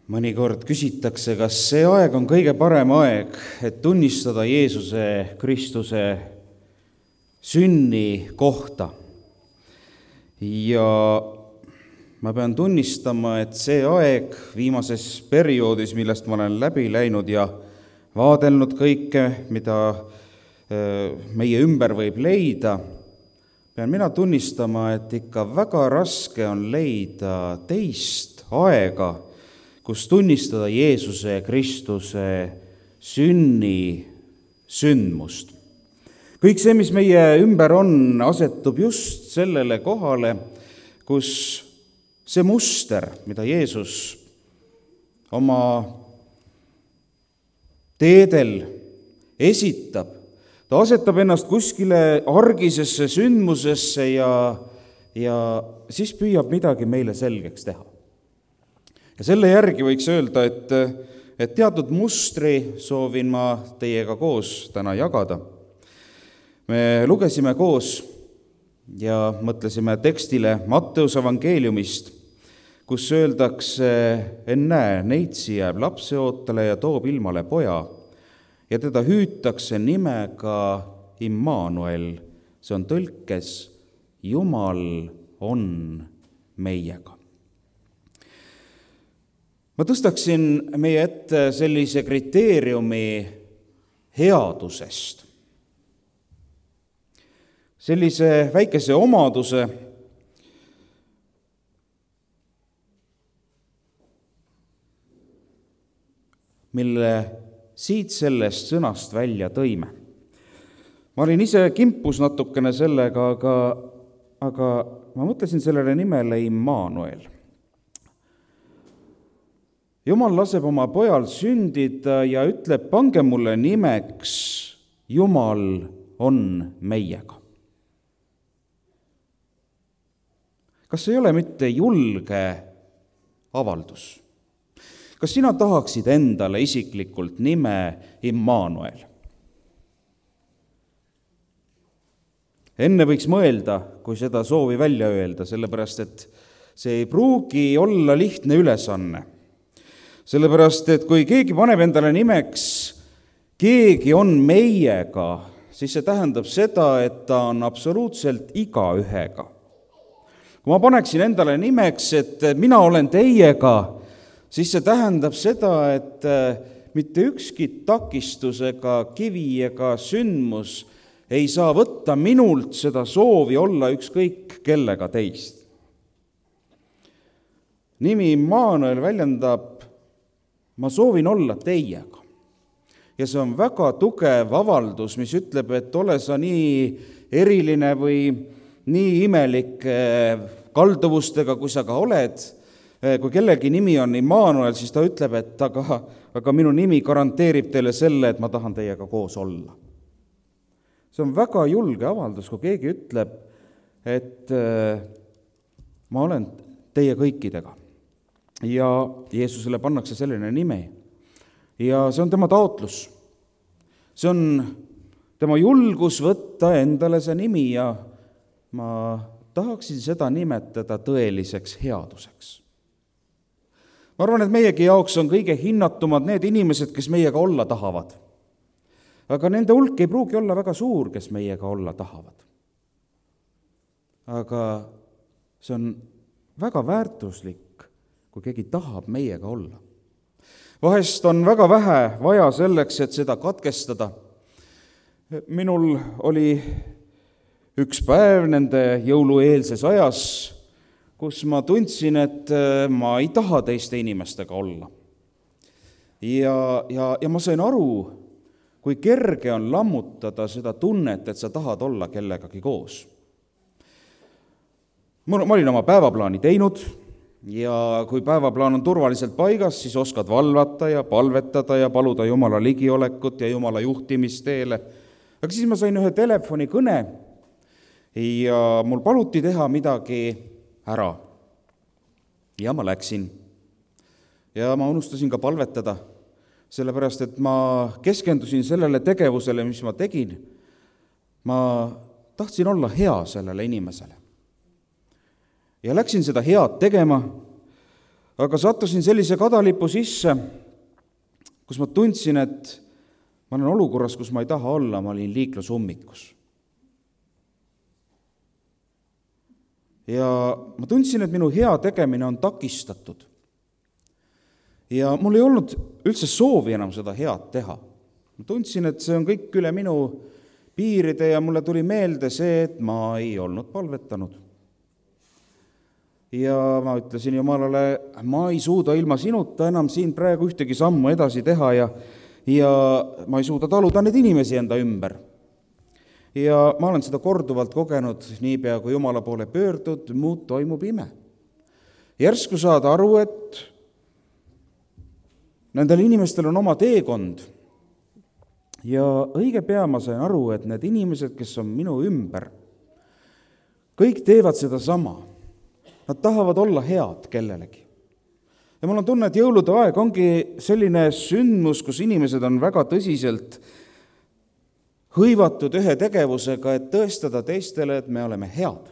Mõnikord küsitakse, kas see aeg on kõige parem aeg, et tunnistada Jeesuse Kristuse sünni kohta. Ja ma pean tunnistama, et see aeg viimases perioodis, millest ma olen läbi läinud ja vaadelnud kõike, mida meie ümber võib leida, pean mina tunnistama, et ikka väga raske on leida teist aega, kus tunnistada Jeesuse Kristuse sünni sündmust. Kõik see, mis meie ümber on, asetub just sellele kohale, kus see muster, mida Jeesus oma teedel esitab, ta asetab ennast kuskile argisesse sündmusesse ja siis püüab midagi meile selgeks teha. Ja selle järgi võiks öelda, et teatud mustri soovin ma teiega koos täna jagada. Me lugesime koos ja mõtlesime tekstile Matteuse evangeeliumist, kus öeldakse, ennäe, neitsi jääb lapseootele ja toob ilmale poja ja teda hüütakse nimega Immanuel, see on tõlkes Jumal on meiega. Ma tõstaksin meie ette sellise kriteeriumi headusest. Sellise väikese omaduse, mille siit sellest sõnast välja tõime. Ma olin ise kimpus natukene sellega, aga ma mõtlesin sellele nimele Immanuel. Jumal laseb oma pojal sündida ja ütleb, pange mulle nimeks Jumal on meiega. Kas see ei ole mitte julge avaldus? Kas sina tahaksid endale isiklikult nime Immanuel? Enne võiks mõelda, kui seda soovi välja öelda, sellepärast et see ei pruugi olla lihtne ülesanne. Sellepärast, et kui keegi paneb endale nimeks, keegi on meiega, siis see tähendab seda, et ta on absoluutselt igaühega. Kui ma paneksin endale nimeks, et mina olen teiega, siis see tähendab seda, et mitte ükski takistus ega kivi ega sündmus ei saa võtta minult seda soovi olla ükskõik kellega teist. Nimi Immanuel väljendab, ma soovin olla teiega. Ja see on väga tugev avaldus, mis ütleb, et ole sa nii eriline või nii imelik kalduvustega, kui sa ka oled. Kui kellegi nimi on Immanuel, siis ta ütleb, et aga minu nimi garanteerib teile selle, et ma tahan teiega koos olla. See on väga julge avaldus, kui keegi ütleb, et ma olen teie kõikidega. Ja Jeesusele pannakse selline nime. Ja see on tema taotlus. See on tema julgus võtta endale see nimi ja ma tahaksin seda nimetada tõeliseks headuseks. Ma arvan, et meiegi jaoks on kõige hinnatumad need inimesed, kes meiega olla tahavad. Aga nende hulk ei pruugi olla väga suur, kes meiega olla tahavad. Aga see on väga väärtuslik, kui keegi tahab meiega olla. Vahest on väga vähe vaja selleks, et seda katkestada. Minul oli üks päev nende jõulueelses ajas, kus ma tundsin, et ma ei taha teiste inimestega olla. Ja ma sain aru, kui kerge on lammutada seda tunnet, et sa tahad olla kellegagi koos. Ma olin oma päevaplaani teinud, ja kui päevaplaan on turvaliselt paigas, siis oskad valvata ja palvetada ja paluda Jumala ligiolekut ja Jumala juhtimisteele. Aga siis ma sain ühe telefonikõne ja mul paluti teha midagi ära. Ja ma läksin. Ja ma unustasin ka palvetada, sellepärast et ma keskendusin sellele tegevusele, mis ma tegin. Ma tahtsin olla hea sellele inimesele. Ja läksin seda head tegema, Aga sattusin sellise kadalipu sisse, kus ma tundsin, et ma olen olukorras, kus ma ei taha olla, ma olin liiklusummikus. Ja ma tundsin, et minu hea tegemine on takistatud. Ja mul ei olnud üldse soovi enam seda head teha. Ma tundsin, et see on kõik üle minu piiride ja mulle tuli meelde see, et ma ei olnud palvetanud. Ja ma ütlesin Jumalale, ma ei suuda ilma sinuta enam siin praegu ühtegi sammu edasi teha ja ma ei suuda taluda neid inimesi enda ümber. Ja ma olen seda korduvalt kogenud, niipea kui Jumala poole pöördud, muud toimub ime. Järsku saad aru, et nendel inimestel on oma teekond ja õige pea ma sain aru, et need inimesed, kes on minu ümber, kõik teevad seda sama. Nad tahavad olla head kellelegi. Ja mul on tunne, et jõulude aeg ongi selline sündmus, kus inimesed on väga tõsiselt hõivatud ühe tegevusega, et tõestada teistele, et me oleme head.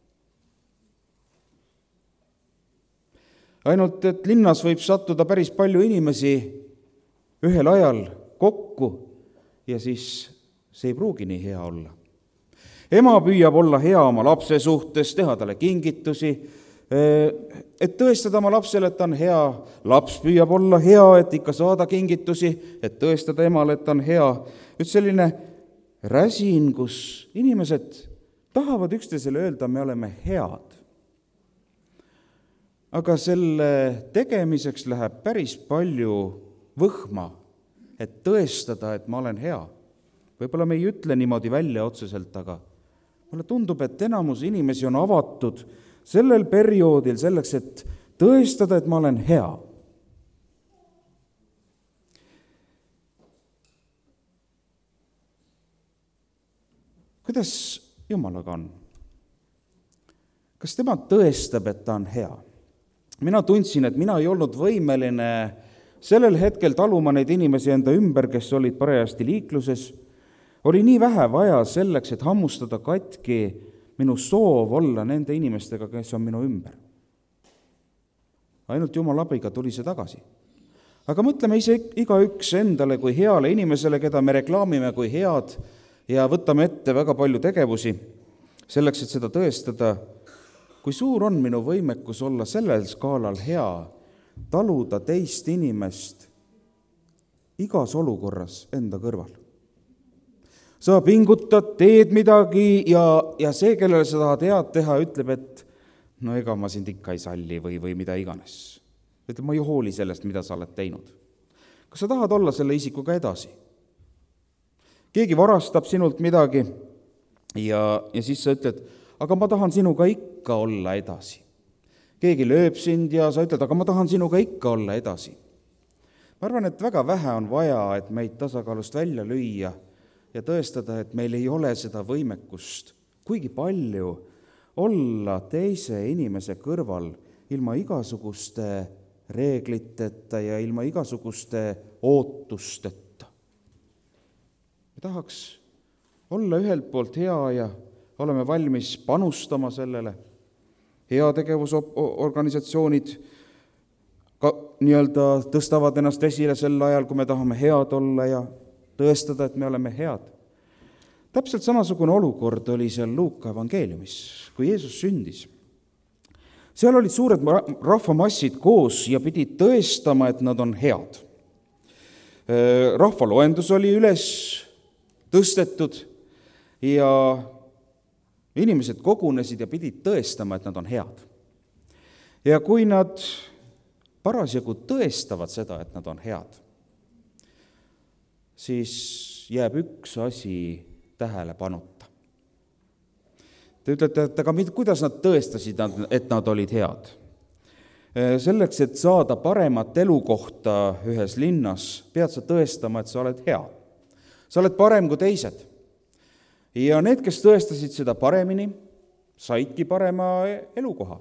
Ainult, et linnas võib sattuda päris palju inimesi ühel ajal kokku ja siis see ei pruugi nii hea olla. Ema püüab olla hea oma lapse suhtes, teha talle kingitusi, et tõestada oma lapsele, et ta on hea. Laps püüab olla hea, et ikka saada kingitusi, et tõestada emale, et ta on hea. Nüüd selline räsin, kus inimesed tahavad üksteisele öelda, me oleme head. Aga selle tegemiseks läheb päris palju võhma, et tõestada, et ma olen hea. Võib-olla me ei ütle niimoodi välja otseselt, aga mulle tundub, et enamus inimesi on avatud sellel perioodil selleks, et tõestada, et ma olen hea. Kuidas Jumalaga on? Kas tema tõestab, et ta on hea? Mina tundsin, et mina ei olnud võimeline sellel hetkel taluma neid inimesi enda ümber, kes olid parajasti liikluses. Oli nii vähe vaja selleks, et hammustada katki minu soov olla nende inimestega, kes on minu ümber. Ainult Jumala abiga tuli see tagasi. Aga mõtleme ise igaüks endale kui heale inimesele, keda me reklaamime kui head ja võtame ette väga palju tegevusi selleks, et seda tõestada. Kui suur on minu võimekus olla sellel skaalal hea, taluda teist inimest igas olukorras enda kõrval? Sa pingutad, teed midagi ja see, kellele sa tahad head teha, ütleb, et no ega ma sind ikka ei salli või mida iganes. Ütleb, ma ei hooli sellest, mida sa oled teinud. Kas sa tahad olla selle isikuga edasi? Keegi varastab sinult midagi ja siis sa ütled, aga ma tahan sinuga ikka olla edasi. Keegi lööb sind ja sa ütled, aga ma tahan sinuga ikka olla edasi. Ma arvan, et väga vähe on vaja, et meid tasakaalust välja lüüa ja tõestada, et meil ei ole seda võimekust kuigi palju olla teise inimese kõrval ilma igasuguste reegliteta ja ilma igasuguste ootusteta. Me tahaks olla ühelt poolt hea ja oleme valmis panustama sellele. Heategevusorganisatsioonid nii-öelda tõstavad ennast esile sel ajal, kui me tahame head olla ja tõestada, et me oleme head. Täpselt samasugune olukord oli seal Luuka evangeeliumis, kui Jeesus sündis. Seal olid suured rahvamassid koos ja pidid tõestama, et nad on head. Rahvaloendus oli üles tõstetud ja inimesed kogunesid ja pidid tõestama, et nad on head. Ja kui nad parasjagu tõestavad seda, et nad on head, siis jääb üks asi tähelepanuta. Te ütlete, et aga kuidas nad tõestasid, et nad olid head? Selleks, et saada paremat elukohta ühes linnas, pead sa tõestama, et sa oled hea. Sa oled parem kui teised. Ja need, kes tõestasid seda paremini, saidki parema elukoha.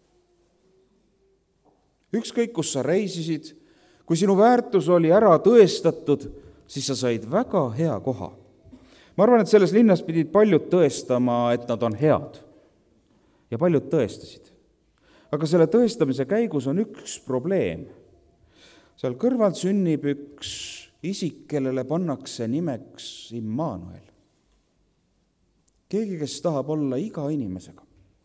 Ükskõik, kus sa reisisid, kui sinu väärtus oli ära tõestatud, siis sa said väga hea koha. Ma arvan, et selles linnas pidid paljud tõestama, et nad on head. Ja paljud tõestasid. aga selle tõestamise käigus on üks probleem. Seal kõrval sünnib üks isik, kellele pannakse nimeks Immanuel. Keegi, kes tahab olla iga inimesega.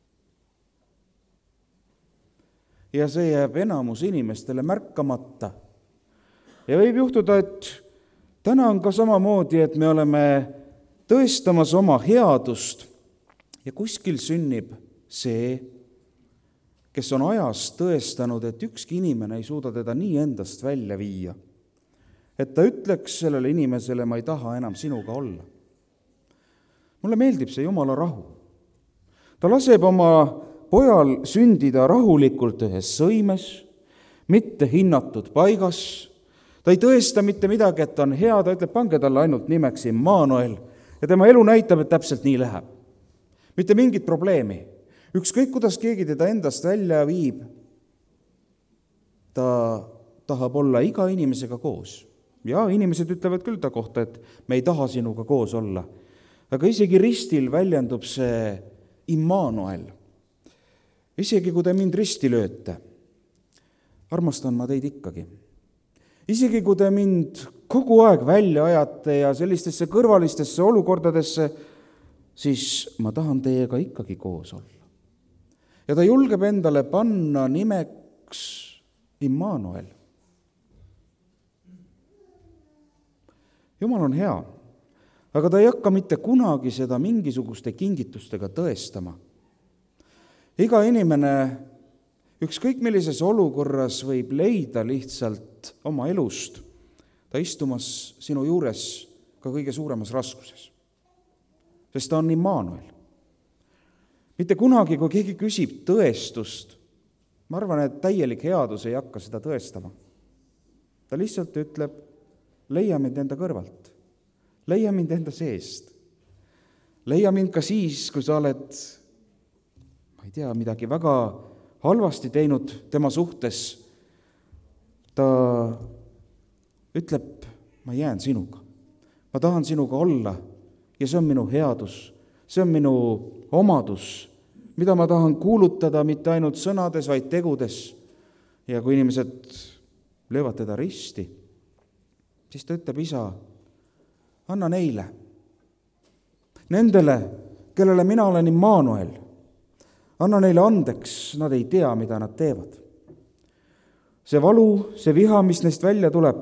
Ja see jääb enamus inimestele märkamata. Ja võib juhtuda, et täna on ka samamoodi, et me oleme tõestamas oma headust ja kuskil sünnib see, kes on ajas tõestanud, et ükski inimene ei suuda teda nii endast välja viia, et ta ütleks sellele inimesele, ma ei taha enam sinuga olla. Mulle meeldib see Jumala rahu. Ta laseb oma pojal sündida rahulikult ühes sõimes, mitte hinnatud paigas. Ta ei tõesta mitte midagi, et ta on hea, ta ütleb, pange talle ainult nimeks Immanuel ja tema elu näitab, et täpselt nii läheb. Mitte mingit probleemi. Ükskõik, kuidas keegi teda endast välja viib, ta tahab olla iga inimesega koos. Ja inimesed ütlevad küll ta kohta, et me ei taha sinuga koos olla. Aga isegi ristil väljendub see Immanuel. Isegi kui te mind risti lööte, armastan ma teid ikkagi. Isegi kui te mind kogu aeg välja ajate ja sellistesse kõrvalistesse olukordadesse, siis ma tahan teiega ikkagi koos olla. Ja ta julgeb endale panna nimeks Immanuel. Jumal on hea, aga ta ei hakka mitte kunagi seda mingisuguste kingitustega tõestama. Iga inimene ükskõik millises olukorras võib leida lihtsalt oma elust, ta istumas sinu juures ka kõige suuremas raskuses. Sest ta on Immanuel. Mitte kunagi, kui keegi küsib tõestust, ma arvan, et täielik headus ei hakka seda tõestama. Ta lihtsalt ütleb, leia mind enda kõrvalt, leia mind enda seest, leia mind ka siis, kui sa oled, ma ei tea, midagi väga halvasti teinud tema suhtes. Ta ütleb, ma jään sinuga, ma tahan sinuga olla ja see on minu headus, see on minu omadus, mida ma tahan kuulutada mitte ainult sõnades, vaid tegudes. Ja kui inimesed löövad teda risti, siis ta ütleb, isa, anna neile, nendele, kellele mina olen Immanuel, anna neile andeks, nad ei tea, mida nad teevad. See valu, see viha, mis neist välja tuleb,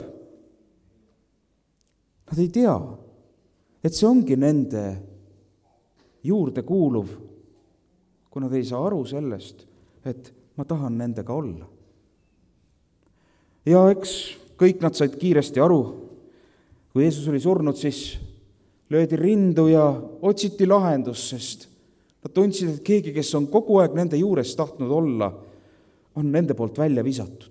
nad ei tea, et see ongi nende juurde kuuluv, kui nad ei saa aru sellest, et ma tahan nendega olla. Ja eks kõik nad said kiiresti aru, kui Jeesus oli surnud, siis löödi rindu ja otsiti lahendus, sest nad tundsid, et keegi, kes on kogu aeg nende juures tahtnud olla, on nende poolt välja visatud.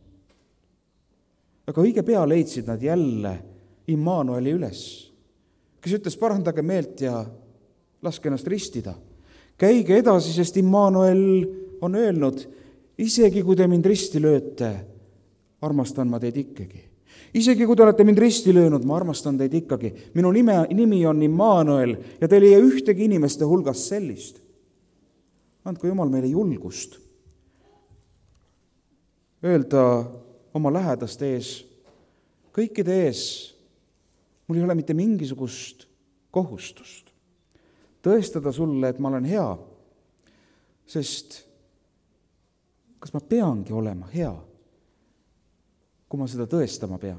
Aga õige pea leidsid nad jälle Immanueli üles, kes ütles, parandage meelt ja laske ennast ristida. Käige edasi, sest Immanuel on öelnud, isegi kui te mind risti lööte, armastan ma teid ikkagi. Isegi kui te olete mind risti löönud, ma armastan teid ikkagi. Minu nimi on Immanuel ja teil ei jää ühtegi inimeste hulgas sellist. Andku Jumal meile julgust öelda oma lähedaste ees, kõikide ees, mul ei ole mitte mingisugust kohustust tõestada sulle, et ma olen hea, sest kas ma peangi olema hea, kui ma seda tõestama pean?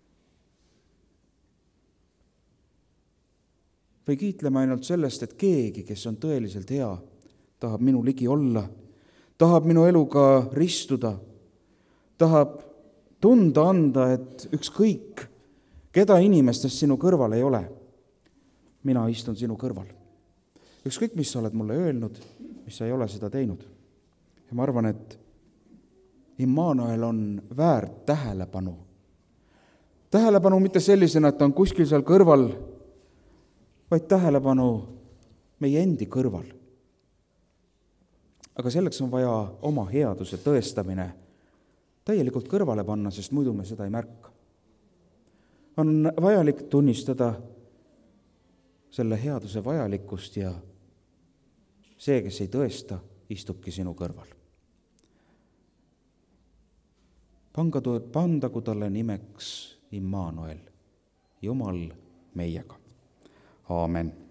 Või kiitleme ainult sellest, et keegi, kes on tõeliselt hea, tahab minu ligi olla, tahab minu eluga ristuda, tahab tunda anda, et ükskõik, keda inimestest sinu kõrval ei ole, mina istun sinu kõrval. Ükskõik, mis sa oled mulle öelnud, mis sa ei ole seda teinud. Ja ma arvan, et Immanuel on väärt tähelepanu. Tähelepanu mitte sellisena, et ta on kuskil seal kõrval, vaid tähelepanu meie endi kõrval. Aga selleks on vaja oma headuse tõestamine täielikult kõrvale panna, sest muidu me seda ei märka. On vajalik tunnistada selle headuse vajalikkust ja see, kes ei tõesta, istubki sinu kõrval. pandagu talle nimeks Immanuel, Jumal meiega. Aamen.